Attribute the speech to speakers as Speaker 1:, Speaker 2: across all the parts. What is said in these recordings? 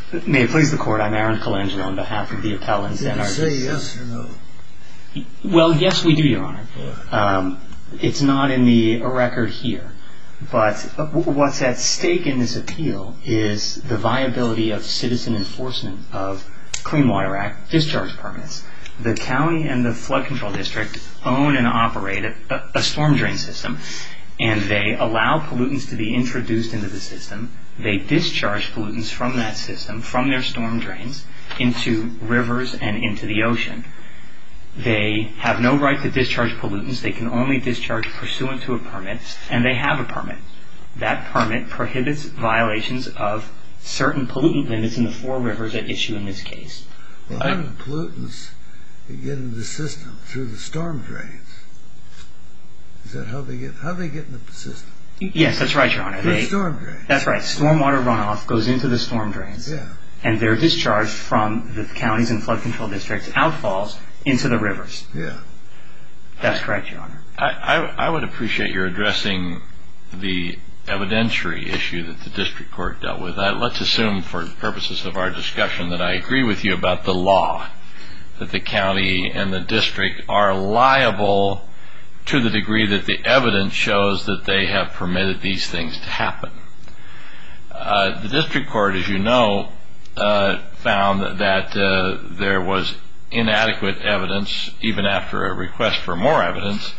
Speaker 1: May it please the Court, I'm Aaron Colangelo on behalf of the appellants.
Speaker 2: Did you say yes or no?
Speaker 1: Well, yes, we do, Your Honor. It's not in the record here. But what's at stake in this appeal is the viability of citizen enforcement of Clean Water Act discharge permits. The county and the flood control district own and operate a storm drain system, and they allow pollutants to be introduced into the system. They discharge pollutants from that system, from their storm drains, into rivers and into the ocean. They have no right to discharge pollutants. They can only discharge pursuant to a permit, and they have a permit. That permit prohibits violations of certain pollutant limits in the 4 rivers at issue in this case.
Speaker 2: Well, how do pollutants get into the system? Through the storm drains? Is that how they get into the system?
Speaker 1: Yes, that's right, Your Honor.
Speaker 2: Through the storm drains? That's
Speaker 1: right. Stormwater runoff goes into the storm drains.
Speaker 2: Yeah. And
Speaker 1: they're discharged from the counties and flood control districts, outfalls, into the rivers.
Speaker 2: Yeah.
Speaker 1: That's correct, Your Honor.
Speaker 3: I would appreciate your addressing the evidentiary issue that the district court dealt with. Let's assume, for purposes of our discussion, that I agree with you about the law, that the county and the district are liable to the degree that the evidence shows that they have permitted these things to happen. The district court, as you know, found that there was inadequate evidence, even after a request for more evidence,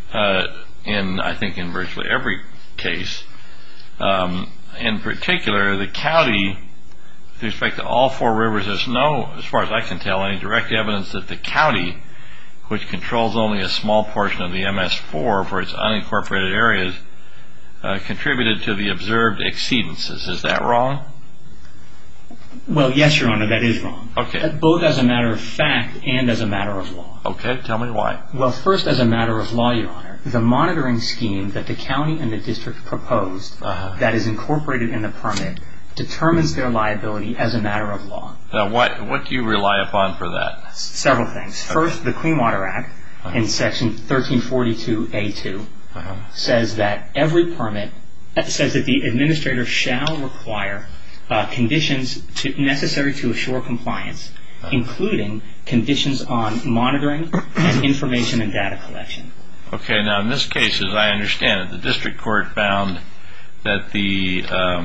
Speaker 3: I think in virtually every case. In particular, the county, with respect to all 4 rivers, there's no, as far as I can tell, any direct evidence that the county, which controls only a small portion of the MS4 for its unincorporated areas, contributed to the observed exceedances. Is that wrong?
Speaker 1: Well, yes, Your Honor, that is wrong.
Speaker 3: Okay.
Speaker 1: Both as a matter of fact and as a matter of law.
Speaker 3: Okay, tell me why.
Speaker 1: Well, first, as a matter of law, Your Honor, the monitoring scheme that the county and the district proposed that is incorporated in the permit determines their liability as a matter of law.
Speaker 3: Now, what do you rely upon for that?
Speaker 1: Several things. First, the Clean Water Act in Section 1342A2 says that every permit, says that the administrator shall require conditions necessary to assure compliance, including conditions on monitoring and information and data collection.
Speaker 3: Okay, now in this case, as I understand it, the district court found that the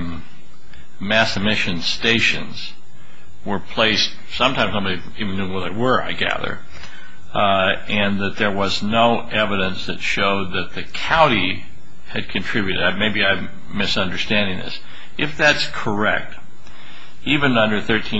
Speaker 3: mass emission stations were placed, sometimes nobody even knew where they were, I gather, and that there was no evidence that showed that the county had contributed. Maybe I'm misunderstanding this. If that's correct, even under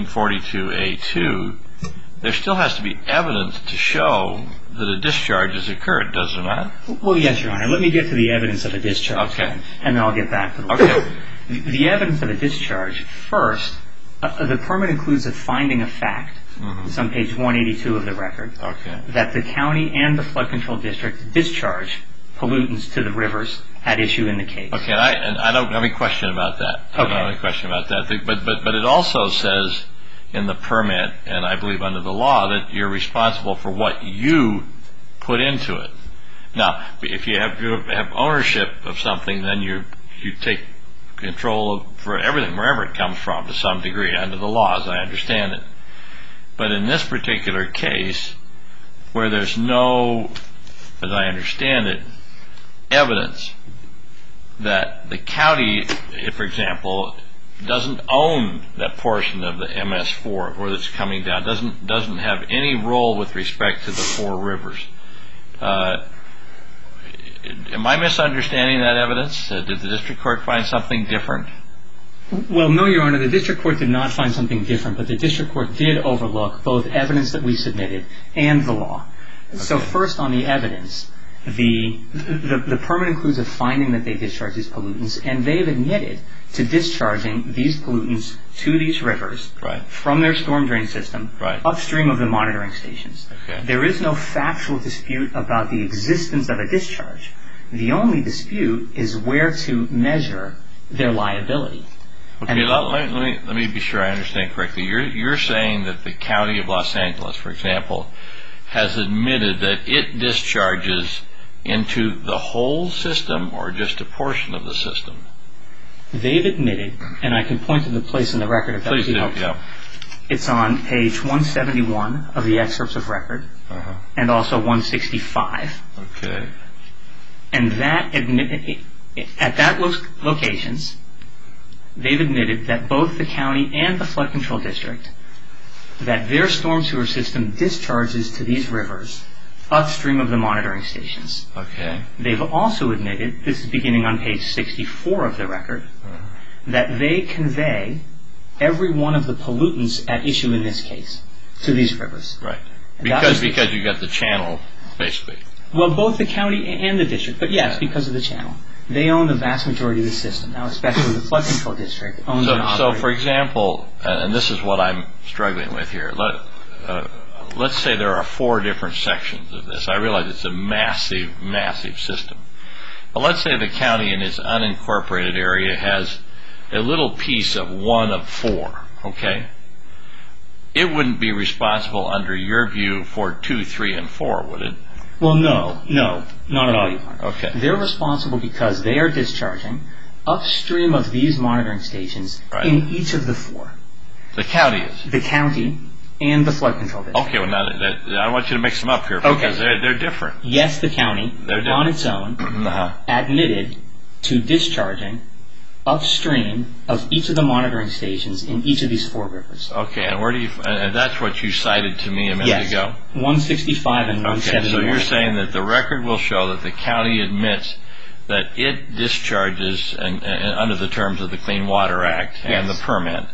Speaker 3: 1342A2, there still has to be evidence to show that a discharge has occurred, does there not?
Speaker 1: Well, yes, Your Honor. Let me get to the evidence of a discharge, and then I'll get back to the law.
Speaker 3: Okay.
Speaker 1: The evidence of a discharge, first, the permit includes a finding of fact, it's on page 182 of the record, that the county and the flood control district discharge pollutants to the rivers at issue in the case.
Speaker 3: Okay, and I don't have any question about that.
Speaker 1: Okay.
Speaker 3: I don't have any question about that. But it also says in the permit, and I believe under the law, that you're responsible for what you put into it. Now, if you have ownership of something, then you take control for everything, wherever it comes from, to some degree, under the law, as I understand it. But in this particular case, where there's no, as I understand it, evidence that the county, for example, doesn't own that portion of the MS4 where it's coming down, doesn't have any role with respect to the 4 rivers. Am I misunderstanding that evidence? Did the district court find something different?
Speaker 1: Well, no, Your Honor. The district court did not find something different, but the district court did overlook both evidence that we submitted and the law. Okay. So first, on the evidence, the permit includes a finding that they discharge these pollutants, and they've admitted to discharging these pollutants to these rivers from their storm drain system upstream of the monitoring stations. Okay. There is no factual dispute about the existence of a discharge. The only dispute is where to measure their liability.
Speaker 3: Okay, let me be sure I understand correctly. You're saying that the county of Los Angeles, for example, has admitted that it discharges into the whole system or just a portion of the system?
Speaker 1: they've admitted, and I can point to the place in the record if that would be helpful.
Speaker 3: Yeah.
Speaker 1: It's on page 171 of the excerpts of record, and also 165.
Speaker 3: Okay.
Speaker 1: And at that locations, they've admitted that both the county and the flood control district, that their storm sewer system discharges to these rivers upstream of the monitoring stations.
Speaker 3: Okay.
Speaker 1: They've also admitted, this is beginning on page 64 of the record, that they convey every one of the pollutants at issue in this case to these rivers.
Speaker 3: Right. Because you got the channel, basically.
Speaker 1: Well, both the county and the district, but yes, because of the channel. They own the vast majority of the system. Now, especially the flood control district owns and operates.
Speaker 3: So, for example, and this is what I'm struggling with here. Let's say there are 4 different sections of this. I realize it's a massive, massive system. But let's say the county in its unincorporated area has a little piece of one of 4, okay? It wouldn't be responsible, under your view, for 2, 3, and 4, would it?
Speaker 1: Well, no, not at all, Your Honor.
Speaker 3: Okay.
Speaker 1: They're responsible because they are discharging upstream of these monitoring stations in each of the 4.
Speaker 3: The county is?
Speaker 1: The county and the flood control district.
Speaker 3: Okay, well, now, I don't want you to mix them up here because they're different.
Speaker 1: Yes, the county, on its own, admitted to discharging upstream of each of the monitoring stations in each of these 4 rivers.
Speaker 3: Okay, and that's what you cited to me a minute ago?
Speaker 1: Yes, 165 and 171.
Speaker 3: Okay, so you're saying that the record will show that the county admits that it discharges, and under the terms of the Clean Water Act and the permit,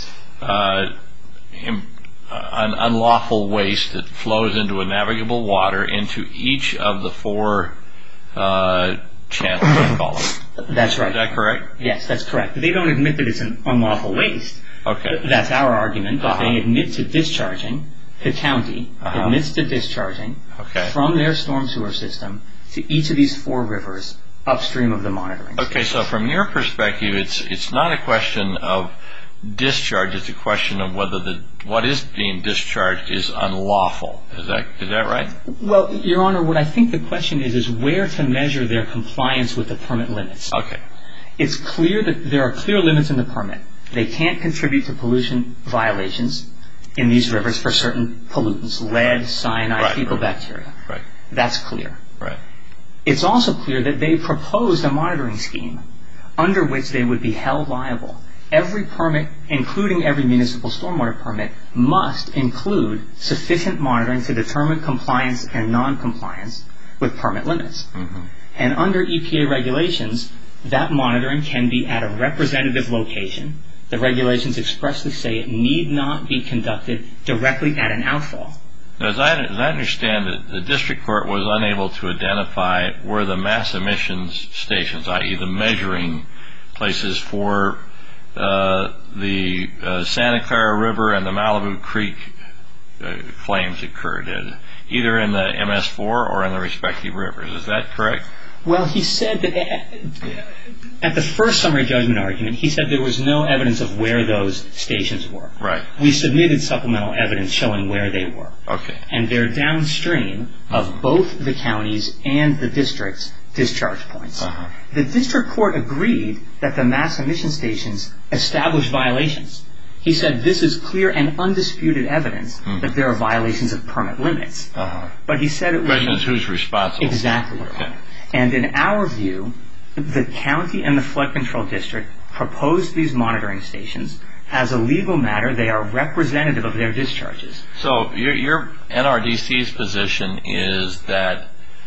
Speaker 3: an unlawful waste that flows into a navigable water into each of the 4 channels, I call them.
Speaker 1: That's right.
Speaker 3: Is that correct?
Speaker 1: Yes, that's correct. They don't admit that it's an unlawful waste.
Speaker 3: Okay.
Speaker 1: That's our argument, but they admit to discharging, the county admits to discharging from their storm sewer system to each of these 4 rivers upstream of the monitoring station.
Speaker 3: Okay, so from your perspective, it's not a question of discharge, it's a question of whether what is being discharged is unlawful. Is that right?
Speaker 1: Well, Your Honor, what I think the question is where to measure their compliance with the permit limits.
Speaker 3: Okay.
Speaker 1: It's clear that there are clear limits in the permit. They can't contribute to pollution violations in these rivers for certain pollutants, lead, cyanide, fecal bacteria.
Speaker 3: Right.
Speaker 1: That's clear.
Speaker 3: Right.
Speaker 1: It's also clear that they proposed a monitoring scheme under which they would be held liable. Every permit, including every municipal stormwater permit, must include sufficient monitoring to determine compliance and non-compliance with permit limits. And under EPA regulations, that monitoring can be at a representative location. The regulations expressly say it need not be conducted directly at an outfall.
Speaker 3: As I understand it, the district court was unable to identify where the mass emissions stations, i.e. the measuring places for the Santa Clara River and the Malibu Creek claims occurred, either in the MS4 or in the respective rivers. Is that correct?
Speaker 1: Well, he said that at the first summary judgment argument, he said there was no evidence of where those stations were.
Speaker 3: Right.
Speaker 1: We submitted supplemental evidence showing where they were.
Speaker 3: Okay.
Speaker 1: And they're downstream of both the counties and the district's discharge points. The district court agreed that the mass emission stations established violations. He said this is clear and undisputed evidence that there are violations of permit limits. But he said it was...
Speaker 3: The question is who's responsible.
Speaker 1: Exactly.
Speaker 3: Okay.
Speaker 1: And in our view, the county and the flood control district proposed these monitoring stations. As a legal matter, they are representative of their discharges.
Speaker 3: So your NRDC's position is that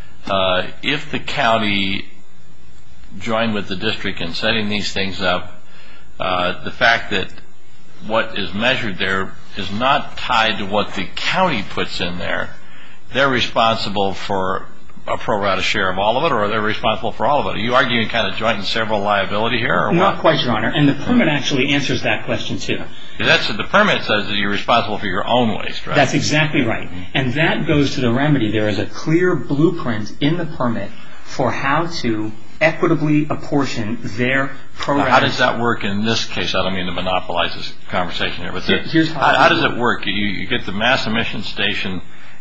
Speaker 3: if the county joined with the district in setting these things up, the fact that what is measured there is not tied to what the county puts in there, they're responsible for a pro rata share of all of it, or are they responsible for all of it? Are you arguing kind of joint and several liability here, or what?
Speaker 1: Not quite, Your Honor, and the permit actually answers that question too.
Speaker 3: The permit says that you're responsible for your own waste, right?
Speaker 1: That's exactly right. And that goes to the remedy. There is a clear blueprint in the permit for how to equitably apportion their pro rata.
Speaker 3: How does that work in this case? I don't mean to monopolize this conversation here, but
Speaker 1: Here's
Speaker 3: how does it work? You get the mass emission station,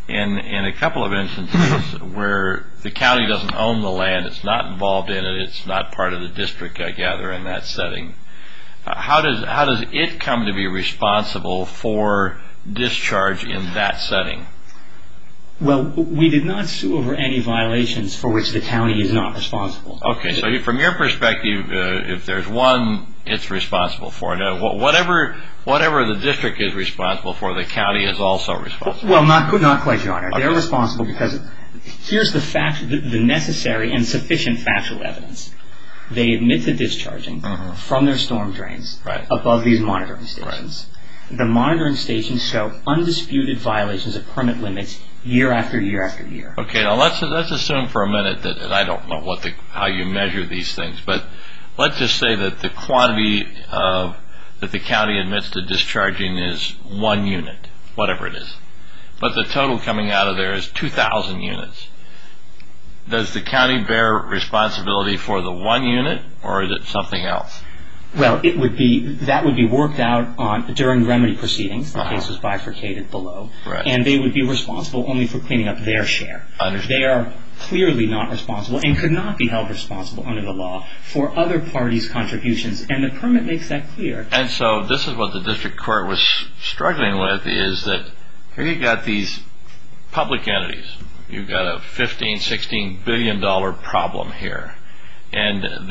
Speaker 3: in a couple of instances where the county doesn't own the land, it's not involved in it, it's not part of the district, I gather, in that setting. How does it come to be responsible for discharge in that setting?
Speaker 1: Well, we did not sue over any violations for which the county is not responsible.
Speaker 3: Okay, so from your perspective, if there's one, it's responsible for it. Whatever the district is responsible for, the county is also responsible.
Speaker 1: Well, not quite, Your Honor.
Speaker 3: Okay.
Speaker 1: They're responsible because here's the necessary and sufficient factual evidence. They admit to discharging from their storm drains above these monitoring stations. Right. The monitoring stations show undisputed violations of permit limits year after year after year.
Speaker 3: Okay, now let's assume for a minute that, and I don't know how you measure these things, but let's just say that the quantity that the county admits to discharging is 1 unit, whatever it is. But the total coming out of there is 2,000 units. Does the county bear responsibility for the 1 unit, or is it something else?
Speaker 1: Well, that would be worked out during remedy proceedings. The case was bifurcated below.
Speaker 3: Right.
Speaker 1: And they would be responsible only for cleaning up their share.
Speaker 3: Understood.
Speaker 1: They are clearly not responsible and could not be held responsible under the law for other parties' contributions. And the permit makes that clear.
Speaker 3: And so this is what the district court was struggling with, is that here you got these public entities. You've got a $15, $16 billion problem here. And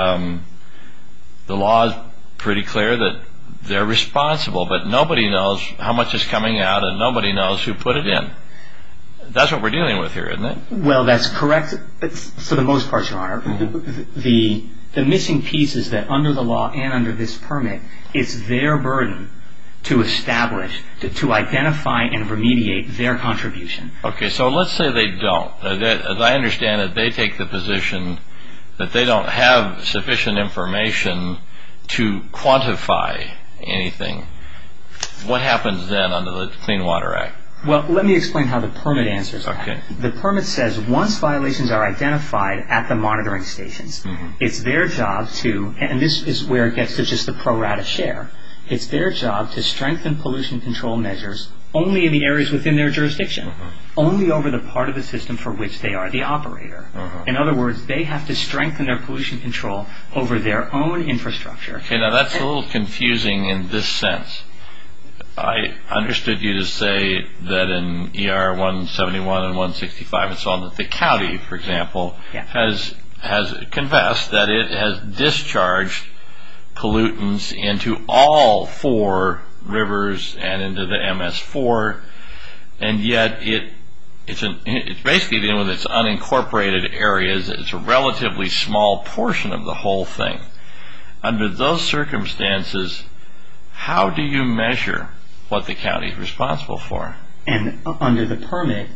Speaker 3: the law is pretty clear that they're responsible, but nobody knows how much is coming out and nobody knows who put it in. That's what we're dealing with here, isn't it?
Speaker 1: Well, that's correct for the most part, Your Honor. The missing piece is that under the law and under this permit, it's their burden to establish, to identify and remediate their contribution.
Speaker 3: Okay, so let's say they don't. As I understand it, they take the position that they don't have sufficient information to quantify anything. What happens then under the Clean Water Act?
Speaker 1: Well, let me explain how the permit answers that.
Speaker 3: Okay.
Speaker 1: The permit says once violations are identified at the monitoring stations, it's their job to, and this is where it gets to just the pro rata share, it's their job to strengthen pollution control measures only in the areas within their jurisdiction, only over the part of the system for which they are the operator. In other words, they have to strengthen their pollution control over their own infrastructure.
Speaker 3: Okay, now that's a little confusing in this sense. I understood you to say that in ER 171 and 165 and so on, that the county, for example, has confessed that it has discharged pollutants into all 4 rivers and into the MS4, and yet it's basically dealing with its unincorporated areas. It's a relatively small portion of the whole thing. Under those circumstances, how do you measure what the county is responsible for?
Speaker 1: And under the permit,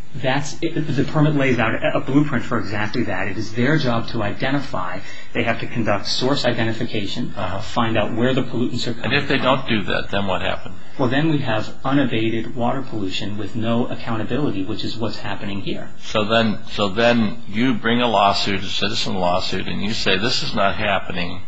Speaker 1: the permit lays out a blueprint for exactly that. It is their job to identify. They have to conduct source identification, find out where the pollutants are coming from.
Speaker 3: And if they don't do that, then what happens?
Speaker 1: Well, then we have unabated water pollution with no accountability, which is what's happening here.
Speaker 3: So then you bring a lawsuit, a citizen lawsuit, and you say this is not happening.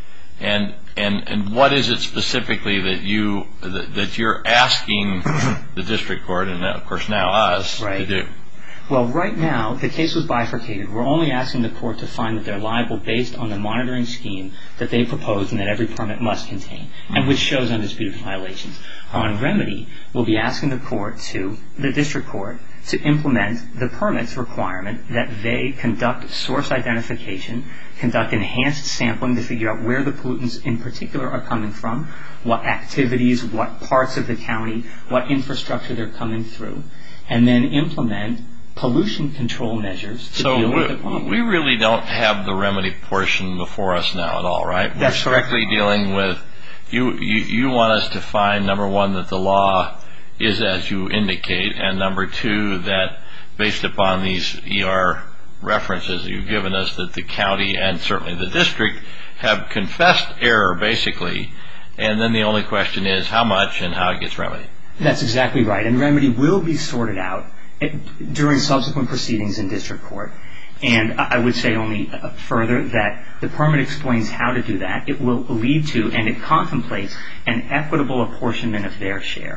Speaker 3: And what is it specifically that you're asking the district court, and of course now us, to do?
Speaker 1: Well, right now, the case was bifurcated. We're only asking the court to find that they're liable based on the monitoring scheme that they proposed and that every permit must contain, and which shows undisputed violations. On remedy, we'll be asking the district court, to implement the permit's requirement that they conduct source identification, conduct enhanced sampling to figure out where the pollutants in particular are coming from, what activities, what parts of the county, what infrastructure they're coming through, and then implement pollution control measures to deal with the problem.
Speaker 3: We really don't have the remedy portion before us now at all, right?
Speaker 1: That's
Speaker 3: We're strictly dealing with, you want us to find, number one, that the law is as you indicate, and number two, that based upon these ER references you've given us, that the county and certainly the district have confessed error, basically, and then the only question is how much and how it gets remedied.
Speaker 1: That's exactly right, and remedy will be sorted out during subsequent proceedings in district court. And I would say only further that the permit explains how to do that. It will lead to, and it contemplates, an equitable apportionment of their share.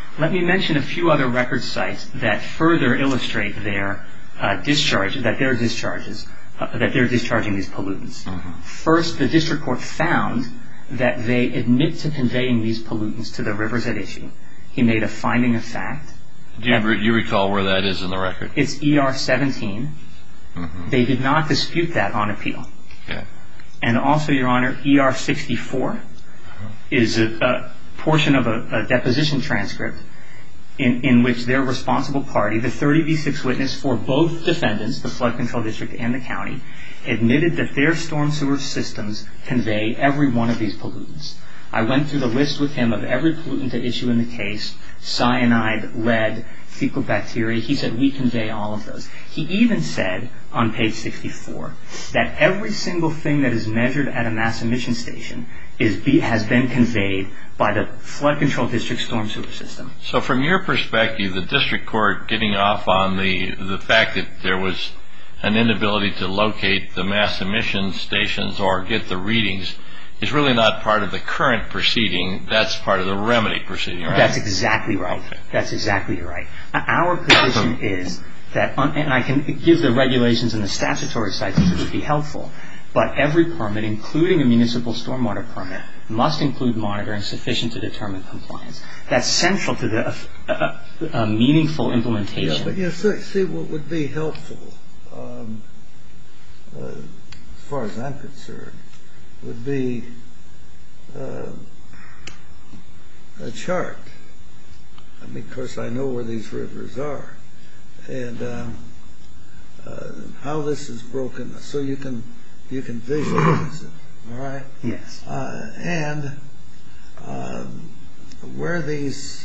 Speaker 1: Let me mention a few other record sites that further illustrate their discharge, that they're discharging these pollutants. First, the district court found that they admit to conveying these pollutants to the rivers at issue. He made a finding of fact.
Speaker 3: Do you recall where that is in the record?
Speaker 1: It's ER 17. They did not dispute that on appeal.
Speaker 3: Okay.
Speaker 1: And also, Your Honor, ER 64 is a portion of a deposition transcript in which their responsible party, the 30B6 witness for both defendants, the flood control district and the county, admitted that their storm sewer systems convey every one of these pollutants. I went through the list with him of every pollutant at issue in the case: cyanide, lead, fecal bacteria. He said we convey all of those. He even said on page 64 that every single thing that is measured at a mass emission station has been conveyed by the flood control district storm sewer system.
Speaker 3: So from your perspective, the district court getting off on the fact that there was an inability to locate the mass emission stations or get the readings is really not part of the current proceeding. That's part of the remedy proceeding, right?
Speaker 1: That's exactly right.
Speaker 3: Okay.
Speaker 1: That's exactly right. Our position is that, and I can give the regulations and the statutory sites if it would be helpful, but every permit, including a municipal stormwater permit, must include monitoring sufficient to determine compliance. That's central to the meaningful implementation.
Speaker 2: Yeah, but you see what would be helpful, as far as I'm concerned, would be a chart. I mean, of course, I know where these rivers are, and how this is broken, so you can visualize it. All right.
Speaker 1: Yes.
Speaker 2: And where these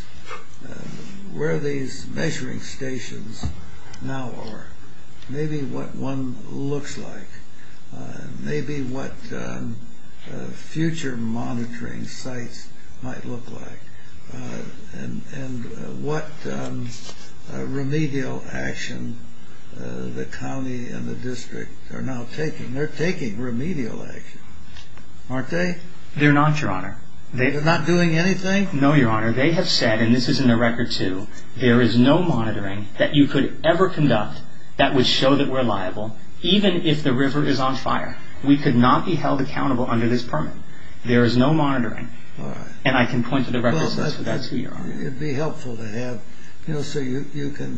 Speaker 2: measuring stations now are, maybe what one looks like, maybe what future monitoring sites might look like, and what remedial action the county and the district are now taking. They're taking remedial action, aren't they?
Speaker 1: They're not, Your Honor.
Speaker 2: They're not doing anything?
Speaker 1: No, Your Honor. They have said, and this is in the record too, there is no monitoring that you could ever conduct that would show that we're liable, even if the river is on fire. We could not be held accountable under this permit. There is no monitoring.
Speaker 2: All right.
Speaker 1: And I can point to the record sites for that too, Your Honor.
Speaker 2: It'd be helpful to have, so you can,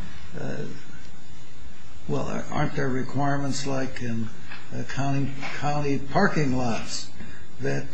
Speaker 2: well, aren't there requirements like in county parking lots that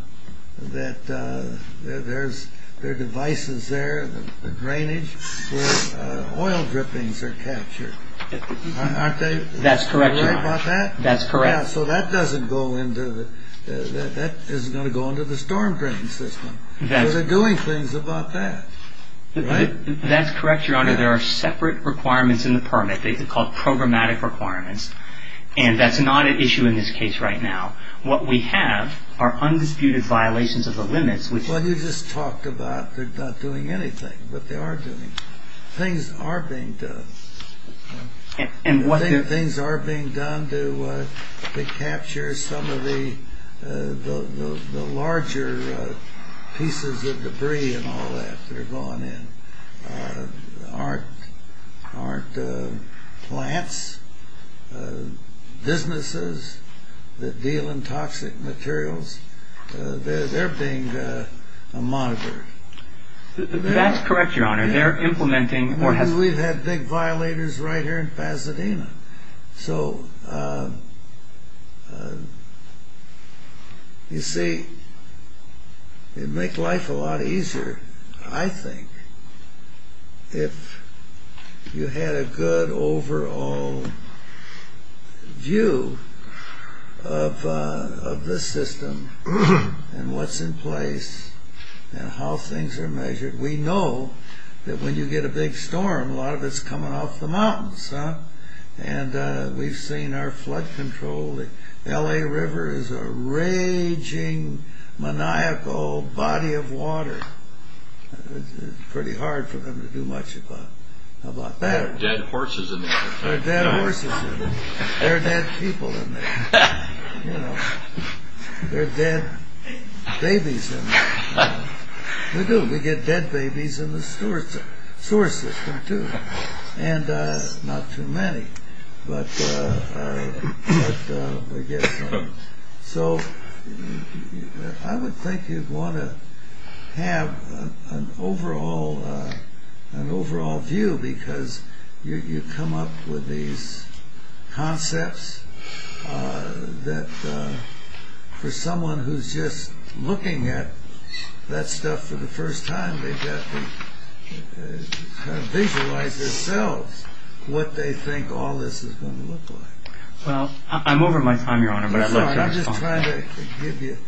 Speaker 2: there are devices there, the drainage, where oil drippings are captured? Aren't they?
Speaker 1: That's correct, Your Honor.
Speaker 2: Right about that?
Speaker 1: That's correct.
Speaker 2: Yeah, so that doesn't go into that isn't going to go into the storm drain system. So they're doing things about that. Right?
Speaker 1: That's correct, Your Honor.
Speaker 2: Yeah.
Speaker 1: There are separate requirements in the permit. They're called programmatic requirements. And that's not an issue in this case right now. What we have are undisputed violations of the limits, which...
Speaker 2: Well, you just talked about they're not doing anything, but they are doing. Things are being done.
Speaker 1: And what
Speaker 2: things are being done to capture some of the larger pieces of debris and all that are going in. Aren't plants, businesses that deal in toxic materials, they're being monitored.
Speaker 1: That's correct, Your Honor. Yeah. They're implementing or have...
Speaker 2: We've had big violators right here in Pasadena. So, you see, it'd make life a lot easier, I think, if you had a good overall view of the system and what's in place and how things are measured. We know that when you get a big storm, a lot of it's coming off the mountains, and we've seen our flood control. The L.A. River is a raging, maniacal body of water. It's pretty hard for them to do much about that.
Speaker 3: There are dead horses in there.
Speaker 2: There are dead horses in there. There are dead people in there. There are dead babies in there. We do. We get dead babies in the sewer system, too. And not too many. But we get some. So I would think you'd want to have an overall view, because you come up with these concepts that for someone who's just looking at that stuff for the first time, they've got to kind of visualize themselves what they think all this is going to look like.
Speaker 1: Well, I'm over my time, Your Honor, but I'd like to
Speaker 2: I'm
Speaker 1: respond.
Speaker 2: just trying to give you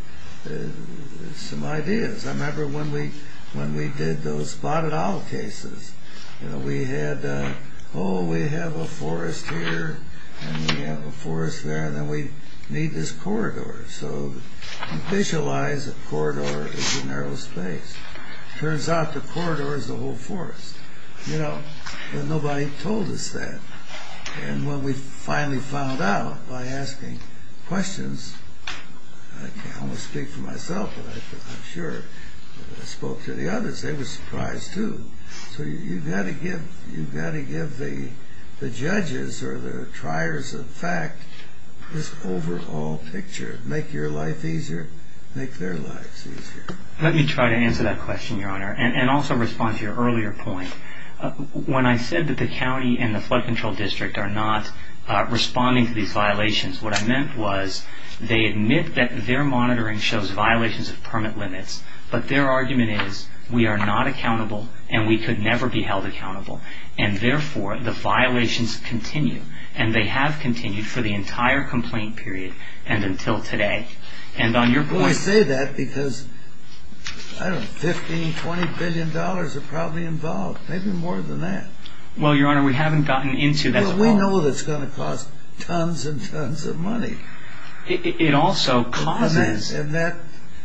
Speaker 2: some ideas. I remember when we did those spotted owl cases. We had we have a forest here and we have a forest there, and then we need this corridor. So you visualize a corridor as a narrow space. Turns out the corridor is the whole forest. But nobody told us that. And when we finally found out by asking questions, I can't almost speak for myself, but I'm sure I spoke to the others. They were surprised too. So you've got to give the judges or the triers of fact this overall picture. Make your life easier, make their lives easier.
Speaker 1: Let me try to answer that question, Your Honor, and also respond to your earlier point. When I said that the county and the flood control district are not responding to these violations, what I meant was they admit that their monitoring shows violations of permit limits, but their argument is we are not accountable and we could never be held accountable, and therefore the violations continue, and they have continued for the entire complaint period and until today. And on your point...
Speaker 2: Well, I say that because, I don't know, $15, $20 billion are probably involved, maybe more than that.
Speaker 1: Well, Your Honor, we haven't gotten into that.
Speaker 2: Well, we know that's going to cost tons and tons of money.
Speaker 1: It also causes...
Speaker 2: And that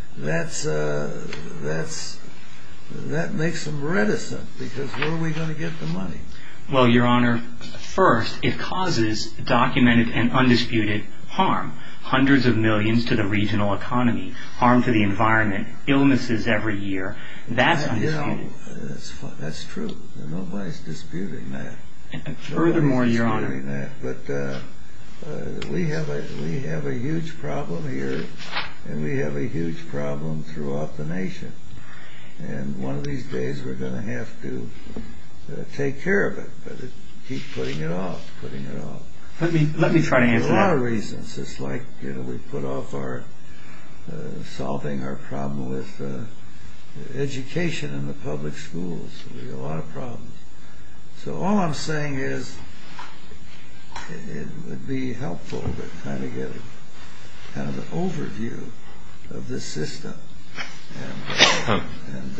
Speaker 2: makes them reticent, because where are we going to get the money?
Speaker 1: Well, Your Honor, first, it causes documented and undisputed harm. Hundreds of millions to the regional economy, harm to the environment, illnesses every year. That's undisputed.
Speaker 2: That's true. Nobody's disputing that.
Speaker 1: And furthermore, Your Honor...
Speaker 2: But we have a huge problem here, and we have a huge problem throughout the nation. And one of these days we're going to have to take care of it, but keep putting it off.
Speaker 1: Let me try to answer that.
Speaker 2: For a lot of reasons. It's like, we put off our solving our problem with education in the public schools. We have a lot of problems. So all I'm saying is it would be helpful to kind of get an overview of this system and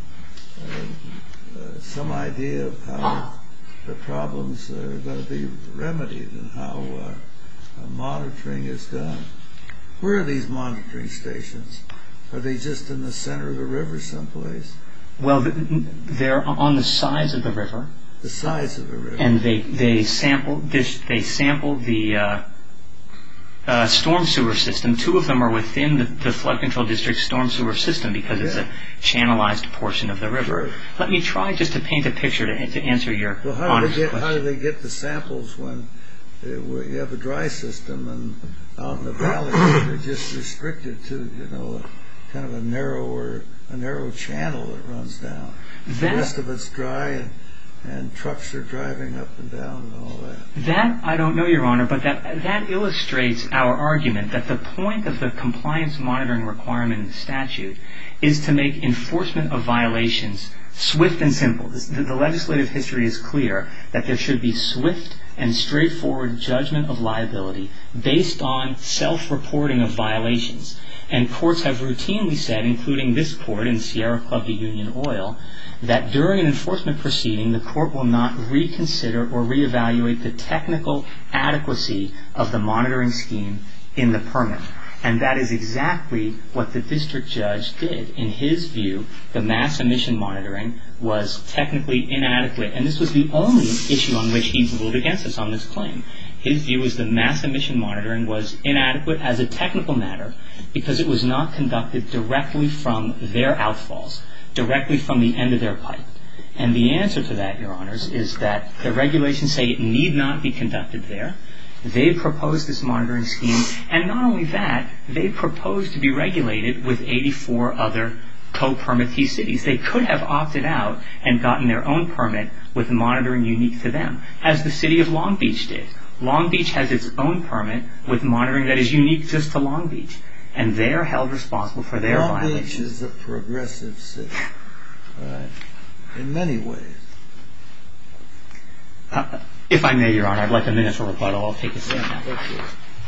Speaker 2: some idea of how the problems are going to be remedied and how monitoring is done. Where are these monitoring stations? Are they just in the center of the river someplace?
Speaker 1: Well, they're on the sides of the river.
Speaker 2: The sides of the river.
Speaker 1: And they sample the storm sewer system. Two of them are within the flood control district storm sewer system because it's a channelized portion of the river. Sure. Let me try just to paint a picture to answer your honest question.
Speaker 2: How do they get the samples when you have a dry system and out in the valley they're just restricted to kind of a narrow channel that runs down? The rest of it's dry and trucks are driving up and down and all that.
Speaker 1: That I don't know, Your Honor, but that illustrates our argument that the point of the compliance monitoring requirement in the statute is to make enforcement of violations swift and simple. The legislative history is clear that there should be swift and straightforward judgment of liability based on self-reporting of violations. And courts have routinely said, including this court in Sierra Club v. Union Oil, that during an enforcement proceeding, the court will not reconsider or reevaluate the technical adequacy of the monitoring scheme in the permit. And that is exactly what the district judge did. In his view, the mass emission monitoring was technically inadequate. And this was the only issue on which he ruled against us on this claim. His view was the mass emission monitoring was inadequate as a technical matter because it was not conducted directly from their outfalls. directly from the end of their pipe. And the answer to that, Your Honors, is that the regulations say it need not be conducted there. They proposed this monitoring scheme, and not only that, they proposed to be regulated with 84 other co-permittee cities. They could have opted out and gotten their own permit with monitoring unique to them, as the city of Long Beach did. Long Beach has its own permit with monitoring that is unique just to Long Beach, and they're held responsible for their violations.
Speaker 2: Long Beach is a progressive city, right, in many ways.
Speaker 1: If I may, Your Honor, I'd like a minute for rebuttal. I'll take a seat now.
Speaker 2: Okay.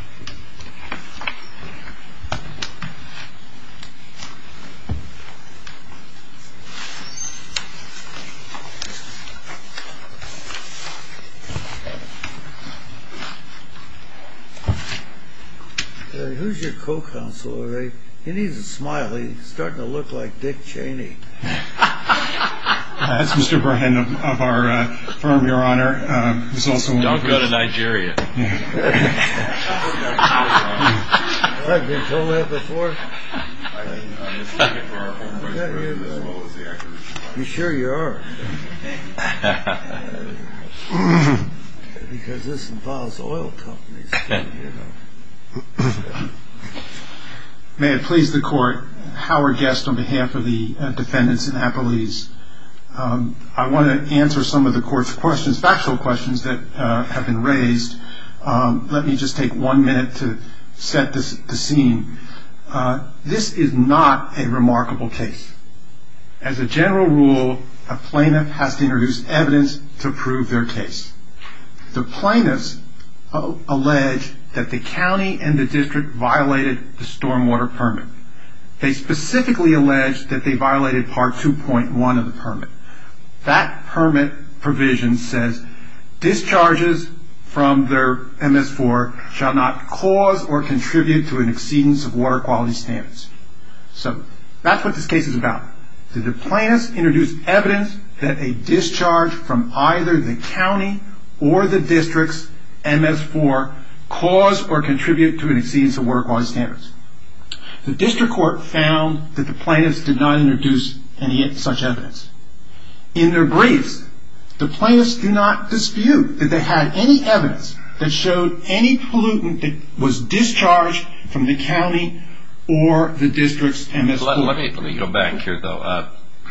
Speaker 2: Who's your co-counsel? He needs a smile. He's starting to look like Dick Cheney.
Speaker 4: That's Mr. Brennan of our firm, Your Honor. Who's also
Speaker 3: Don't go to Nigeria.
Speaker 2: I've been told that before. You sure you are? Because this involves oil companies, you know.
Speaker 4: May it please the Court, Howard Guest on behalf of the defendants and appellees. I want to answer some of the Court's questions, factual questions that have been raised. Let me just take 1 minute to set the scene. This is not a remarkable case. As a general rule, a plaintiff has to introduce evidence to prove their case. The plaintiffs allege that the county and the district violated the stormwater permit. They specifically allege that they violated Part 2.1 of the permit. That permit provision says discharges from their MS4 shall not cause or contribute to an exceedance of water quality standards. So that's what this case is about. Did the plaintiffs introduce evidence that a discharge from either the county or the district's MS4 cause or contribute to an exceedance of water quality standards? The district court found that the plaintiffs did not introduce any such evidence. In their briefs, the plaintiffs do not dispute that they had any evidence that showed any pollutant that was discharged from the county or the district's MS4.
Speaker 3: Let me go back here, though.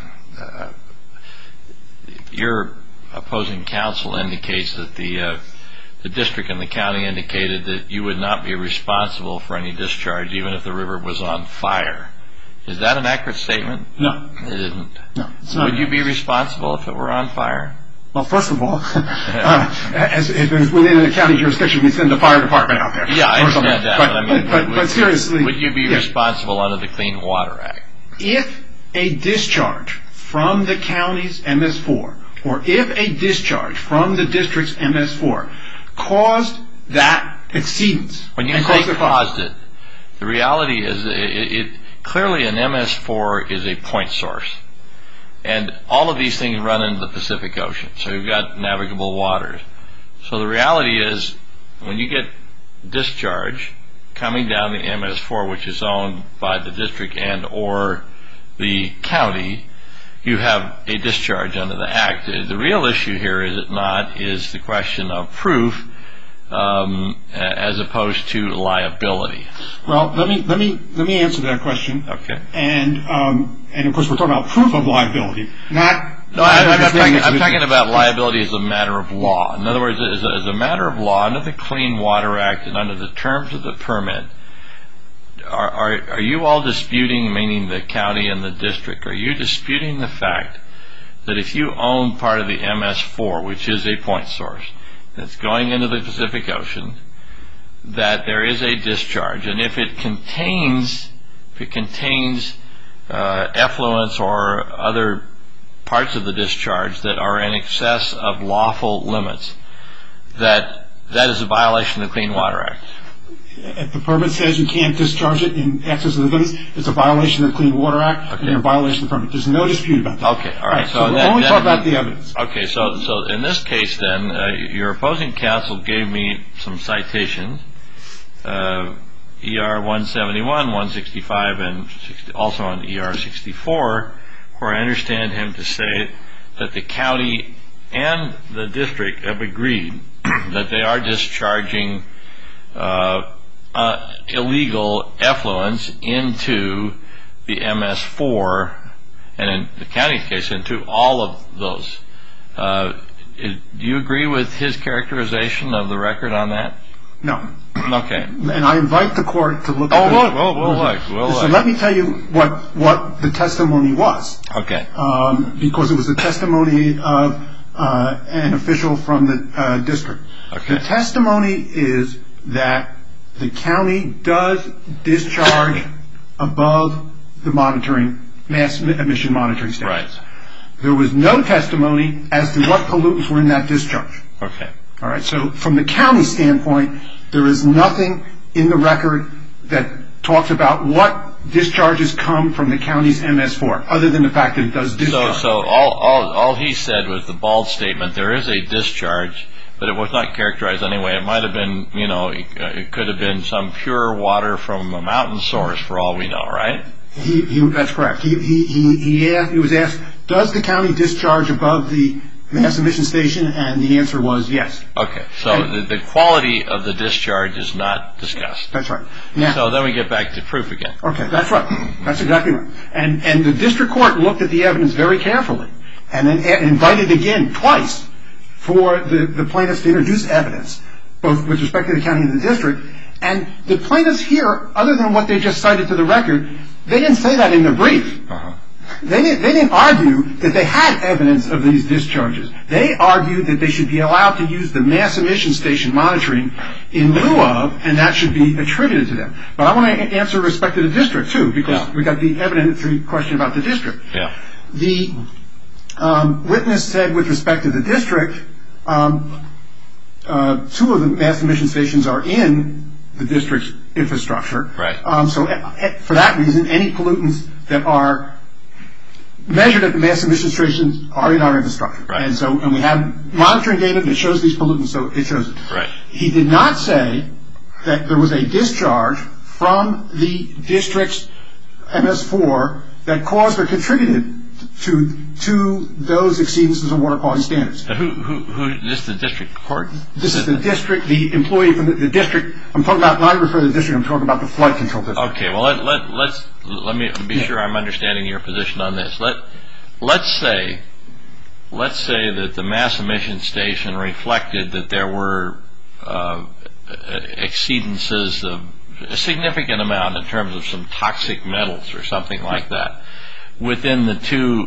Speaker 3: Your opposing counsel indicates that the district and the county indicated that you would not be responsible for any discharge even if the river was on fire. Is that an accurate statement?
Speaker 4: No.
Speaker 3: It isn't?
Speaker 4: No.
Speaker 3: Would you be responsible if it were on fire?
Speaker 4: Well, first of all, if it was within a county jurisdiction, we'd send the fire department out there.
Speaker 3: Yeah, I understand that.
Speaker 4: But seriously...
Speaker 3: Would you be responsible under the Clean Water Act?
Speaker 4: If a discharge from the county's MS4 or if a discharge from the district's MS4 caused that exceedance...
Speaker 3: When you say caused it, the reality is clearly an MS4 is a point source. And all of these things run into the Pacific Ocean. So you've got navigable waters. So the reality is when you get discharge coming down the MS4, which is owned by the district and or the county, you have a discharge under the Act. The real issue here, is it not, is the question of proof as opposed to liability.
Speaker 4: Well, let me answer that question.
Speaker 3: Okay.
Speaker 4: And of course we're talking about proof of liability, not...
Speaker 3: No, I'm talking about liability as a matter of law. In other words, as a matter of law, under the Clean Water Act and under the terms of the permit, are you all disputing, meaning the county and the district, are you disputing the fact that if you own part of the MS4, which is a point source, that's going into the Pacific Ocean, that there is a discharge, and if it contains effluents or other parts of the discharge that are in excess of lawful limits, that is a violation of the Clean Water Act?
Speaker 4: If the permit says you can't discharge it in excess of the limits, it's a violation of the Clean Water Act and a violation of the permit. There's no dispute about that.
Speaker 3: Okay, all right.
Speaker 4: So we'll only talk about the evidence.
Speaker 3: Okay, so in this case then, your opposing counsel gave me some citations, ER 171, 165, and also on ER 64, where I understand him to say that the county and the district have agreed that they are discharging illegal effluents into the MS4, and in the county's case, into all of those. Do you agree with his characterization of the record on that?
Speaker 4: No.
Speaker 3: Okay.
Speaker 4: And I invite the court to look at So let me tell you what the testimony was.
Speaker 3: Okay.
Speaker 4: Because it was the testimony of an official from the district.
Speaker 3: Okay.
Speaker 4: The testimony is that the county does discharge above the mass emission monitoring stations.
Speaker 3: Right.
Speaker 4: There was no testimony as to what pollutants were in that discharge.
Speaker 3: Okay.
Speaker 4: All right. So from the county standpoint, there is nothing in the record that talks about what discharges come from the county's MS4, other than the fact that it does discharge.
Speaker 3: So all he said was the bald statement. There is a discharge, but it was not characterized anyway. It might have been, it could have been some pure water from a mountain source, for all we know, right?
Speaker 4: That's correct. He was asked, does the county discharge above the mass emission station? And the answer was yes.
Speaker 3: Okay. So the quality of the discharge is not discussed.
Speaker 4: That's right.
Speaker 3: So then we get back to proof again.
Speaker 4: Okay. That's right. That's exactly right. And the district court looked at the evidence very carefully and then invited again twice for the plaintiffs to introduce evidence, both with respect to the county and the district. And the plaintiffs here, other than what they just cited to the record, they didn't say that in their brief.
Speaker 3: Uh-huh.
Speaker 4: They didn't argue that they had evidence of these discharges. They argued that they should be allowed to use the mass emission station monitoring in lieu of, and that should be attributed to them. But I want to answer with respect to the district, too, because we got the evidence question about the district.
Speaker 3: Yeah.
Speaker 4: The witness said with respect to the district, two of the mass emission stations are in the district's infrastructure.
Speaker 3: Right.
Speaker 4: So for that reason, any pollutants that are measured at the mass emission stations are in our infrastructure.
Speaker 3: Right.
Speaker 4: And we have monitoring data that shows these pollutants, so it shows it.
Speaker 3: Right.
Speaker 4: He did not say that there was a discharge from the district's MS4 that caused or contributed to those exceedances of water quality standards.
Speaker 3: Who is this, the district court?
Speaker 4: This is the district, the employee from the district. I'm talking about, not referring to the district, I'm talking about the flood control district.
Speaker 3: Okay, well, let me be sure I'm understanding your position on this. Let's say that the mass emission station reflected that there were exceedances of a significant amount in terms of some toxic metals or something like that within the two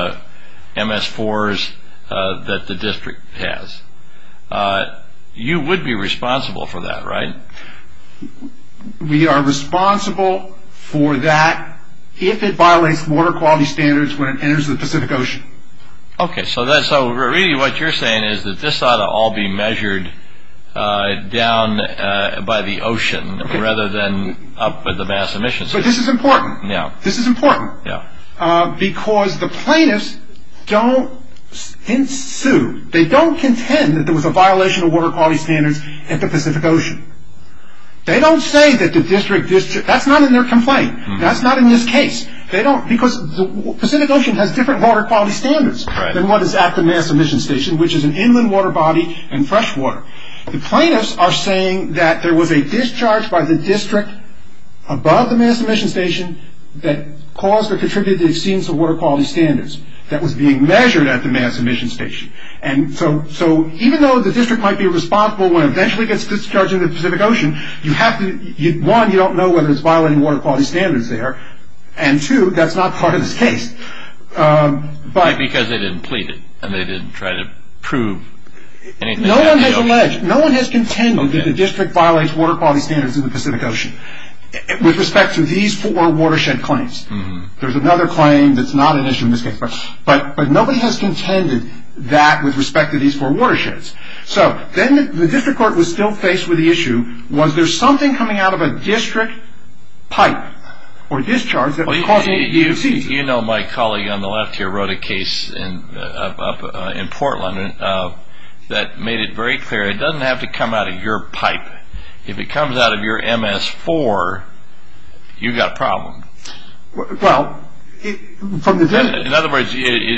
Speaker 3: MS4s that the district has. You would be responsible for that, right?
Speaker 4: We are responsible for that if it violates water quality standards when it enters the Pacific Ocean.
Speaker 3: Okay, so really what you're saying is that this ought to all be measured down by the ocean rather than up at the mass emissions.
Speaker 4: But this is important.
Speaker 3: Yeah.
Speaker 4: This is important.
Speaker 3: Yeah.
Speaker 4: Because the plaintiffs didn't sue. They don't contend that there was a violation of water quality standards at the Pacific Ocean. They don't say that the district that's not in their complaint. Mm-hmm. That's not in this case. They don't, because the Pacific Ocean has different water quality standards than what is at the mass emission station, which is an inland water body and fresh water. The plaintiffs are saying that there was a discharge by the district above the mass emission station that caused or contributed to the exceedance of water quality standards that was being measured at the mass emission station. And so even though the district might be responsible when it eventually gets discharged into the Pacific Ocean, you have to, one, you don't know whether it's violating water quality standards there, and two, that's not part of this case. But
Speaker 3: because they didn't plead it and they didn't try to prove anything.
Speaker 4: No one has alleged, no one has contended that the district violates water quality standards in the Pacific Ocean with respect to these four watershed claims. Mm-hmm. There's another claim that's not an issue in this case, but nobody has contended that with respect to these four watersheds. So then the district court was still faced with the issue, was there something coming out of a district pipe or discharge that was causing the exceedance?
Speaker 3: You know, my colleague on the left here wrote a case up in Portland that made it very clear it doesn't have to come out of your pipe. If it comes out of your MS4, you've got a problem.
Speaker 4: Well, from the...
Speaker 3: In other words,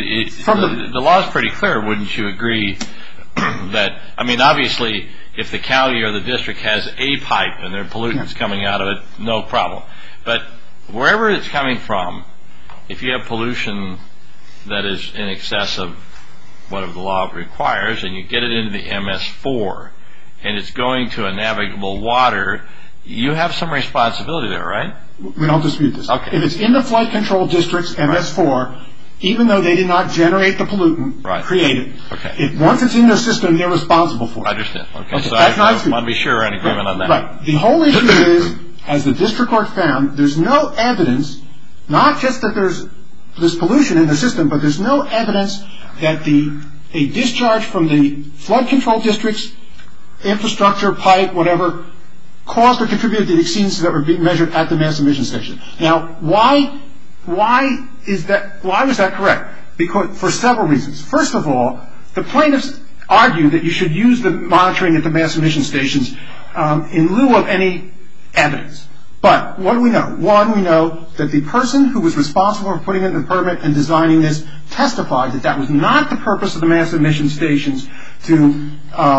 Speaker 3: the law is pretty clear, wouldn't you agree, that, I mean, obviously, if the county or the district has a pipe and there are pollutants coming out of it, no problem. But wherever it's coming from, if you have pollution that is in excess of whatever the law requires, and you get it into the MS4, and it's going to a navigable water, you have some responsibility there, right?
Speaker 4: We don't dispute this.
Speaker 3: Okay.
Speaker 4: If it's in the flood control district's MS4, even though they did not generate the pollutant, create it, once it's in their system, they're responsible for it.
Speaker 3: I understand. Okay. So I want to be sure in agreement on that.
Speaker 4: Right. The whole issue is, as the district court found, there's no evidence, not just that there's pollution in the system, but there's no evidence that a discharge from the flood control district's infrastructure, pipe, whatever, caused or contributed to the exceedances that were being measured at the mass emission station. Now, why was that correct? Because for several reasons. First of all, the plaintiffs argued that you should use the monitoring at the mass emission stations in lieu of any evidence. But what do we know? One, we know that the person who was responsible for putting in the permit and designing this testified that that was not the purpose of the mass emission stations to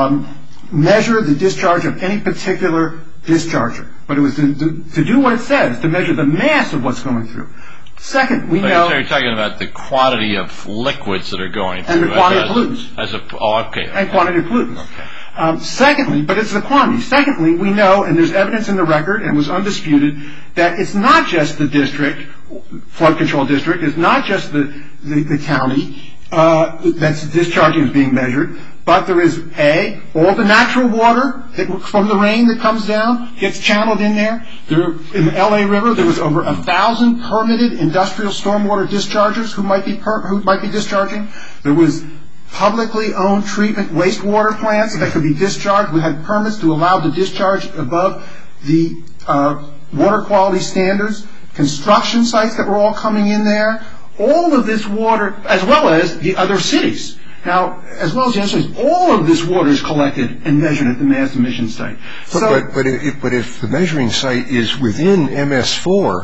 Speaker 4: measure the discharge of any particular discharger. But it was to do what it says, to measure the mass of what's going through. Second, we know...
Speaker 3: So you're talking about the quantity of liquids that are going through.
Speaker 4: And the quantity of pollutants. And quantity of pollutants.
Speaker 3: Okay.
Speaker 4: Secondly, but it's the quantity. Secondly, we know, and there's evidence in the record, and it was undisputed, that it's not just the district, flood control district, it's not just the county that's discharging is being measured, but there is all the natural water from the rain that comes down gets channeled in there. In the LA River, there was over 1,000 permitted industrial stormwater dischargers who might be discharging. There was publicly owned treatment wastewater plants that could be discharged. We had permits to allow the discharge above the water quality standards. Construction sites that were all coming in there. All of this water, as well as the other cities. Now, as well as the other cities, all of this water is collected and measured at the mass emission site.
Speaker 5: But if the measuring site is within MS4,